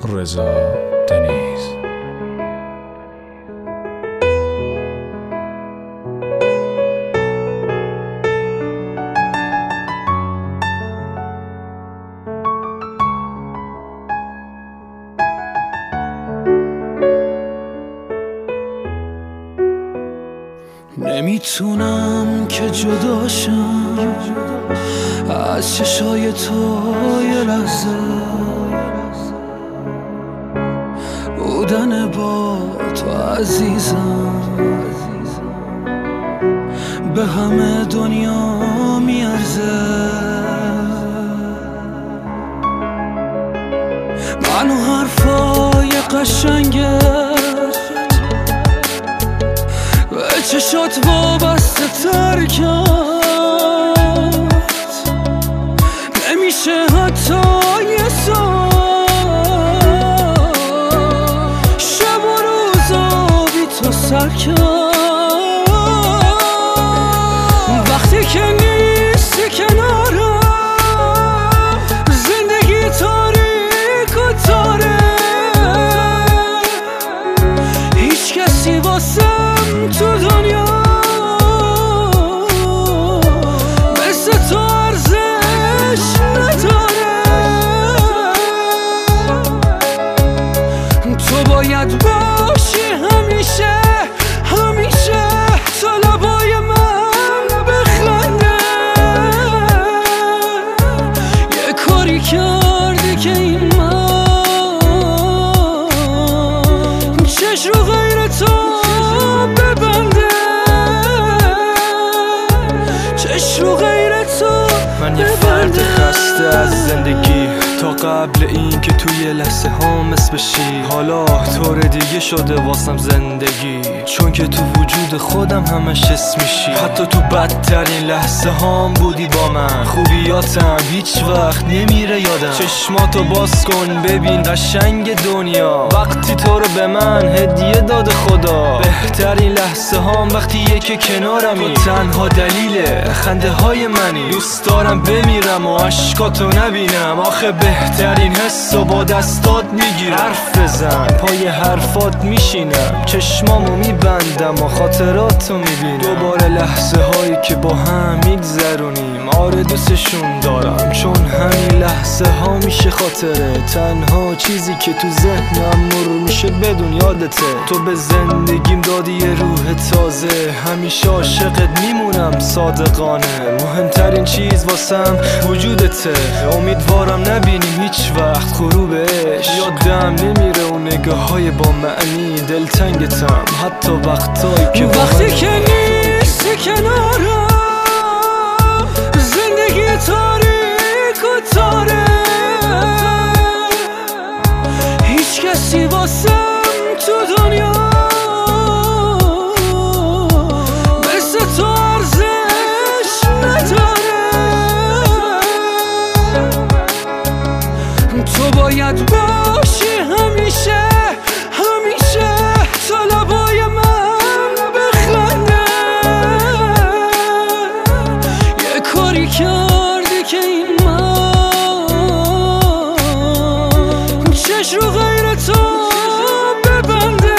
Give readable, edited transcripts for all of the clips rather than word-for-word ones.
رضا دنیز. نمیتونم که جداشم از چشای تو یه لحظه، بودن با تو عزیزم به همه دنیا میارزه. منو حرفای قشنگت به چشات وابسته تر کرد، نمیشه حتی یه ساعت شب و روزا بی تو سر کرد. وقتی که نیستی کنارم زندگی تاریک و تاره، هیچ کسی واسم تو دنیا مثل تو ارزش نداره. تو باید باشی همیشه همیشه تا لبای من بخنده. یه کاری کردی که این من چشم رو غیر تو ببنده، چشم رو غیر تو. من یه فرد خسته از زندگی، تا قبل این که توی لحظه ها مثل بشی. حالا طور دیگه شده واسم زندگی، چون که تو وجود خودم همش حس میشی. حتی تو بدترین لحظه هام بودی با من، خوبیاتم هیچ وقت نمیره یادم. چشماتو باز کن ببین قشنگ دنیا، وقتی تو رو به من هدیه داده خدا. بهترین لحظه هام وقتی یکی کنارمی، تو تنها دلیل خنده های منی. دوست دارم بمیرم و عشقاتو نبینم، آخه بهترین حس و با دستات میگیرم. حرف بزن پای حرفات میشینم، چشمامو میبندم و خاطراتو میبینم. دوباره لحظه هایی که با هم میگذرونیم، آره دوستشون دارم، چون همین لحظه ها میشه خاطره. تنها چیزی که تو ذهنم مر میشه بدون یادته. تو به زندگیم دادی یه روح تازه، همیشه عاشقت میمونم صادقانه. مهمترین چیز واسم وجودته، امیدوارم نبینیم هیچ وقت غروبش. یادم نمیره اون نگاه های با معنی، دلتنگتم حتی وقتی که نیستی کنارم زندگی تاریک و تاره، هیچ کسی واسم تو دنیا مثل تو ارزش نداره. تو باید باشی همیشه همیشه تا لبای من بخنده. یه کاری کردی که این من چشم رو غیر تو ببنده،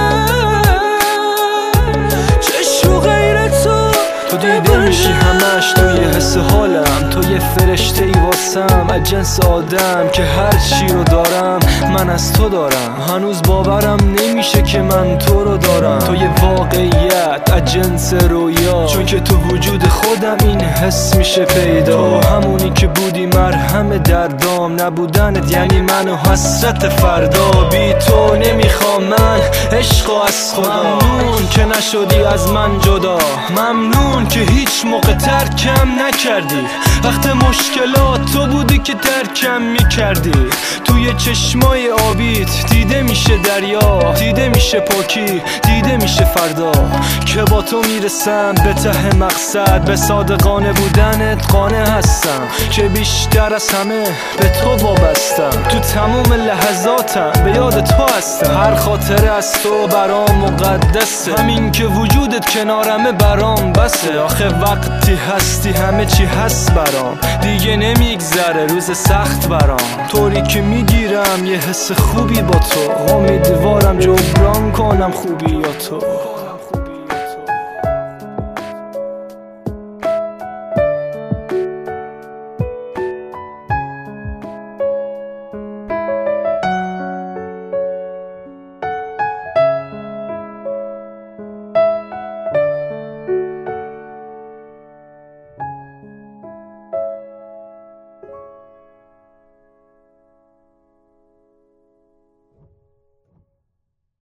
چشم رو غیر تو. تو دیده میشی همش توی حس حالم، تو یه فرشته ای واسم از جنس آدم، که هر چی رو دارم من از تو دارم. هنوز باورم نمیشه که من تو رو دارم. تو یه واقعیت از جنس رویا، چون که تو وجود خودم این حس میشه پیدا. تو همونی که بودی مرهم دردام، نبودنت یعنی من و حسرت فردا. بی تو نمیخوام من عشقو از خدا. ممنون که نشدی از من جدا، ممنون که هیچ موقع ترکم نکردی. وقت مشکلات تو بودی که ترکم میکردی. توی چشمای آبیت دیده میشه دریا، دیده میشه پاکی، دیده میشه فردا. که با تو میرسم به ته مقصد، به صادقانه بودنت قانع هستم، که بیشتر از همه به تو وابستم. تو تمام لحظاتم به یاد تو هستم، هر خاطره از تو برام مقدسه. همین که وجودت کنارمه برام بسه. آخه وقتی هستی همه چی هست برام، دیگه نمیگذره میگذره روز سخت برام، طوری که میگیرم یه حس خوبی با تو، امیدوارم جبران کنم خوبی یا تو.